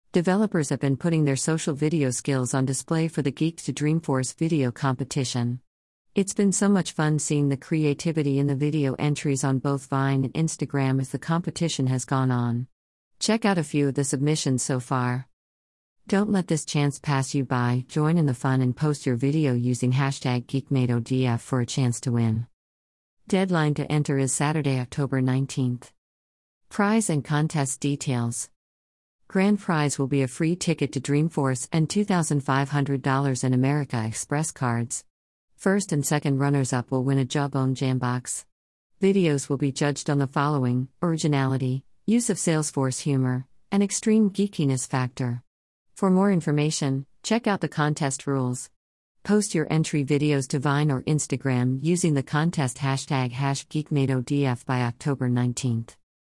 Developers have been putting their social video skills on display for the Geek to Dreamforce video competition. It's been so much fun seeing the creativity in the video entries on both Vine and Instagram as the competition has gone on. Check out a few of the submissions so far. Don't let this chance pass you by. Join in the fun and post your video using #GeekMadeODF for a chance to win. Deadline to enter is Saturday, October 19th. Prize and contest details. Grand prize will be a free ticket to Dreamforce and $2,500 in America Express cards. First and second runners-up will win a Jawbone Jambox. Videos will be judged on the following: originality, use of Salesforce humor, and extreme geekiness factor. For more information, check out the contest rules. Post your entry videos to Vine or Instagram using the contest hashtag #GeekMadeODF by October 19th.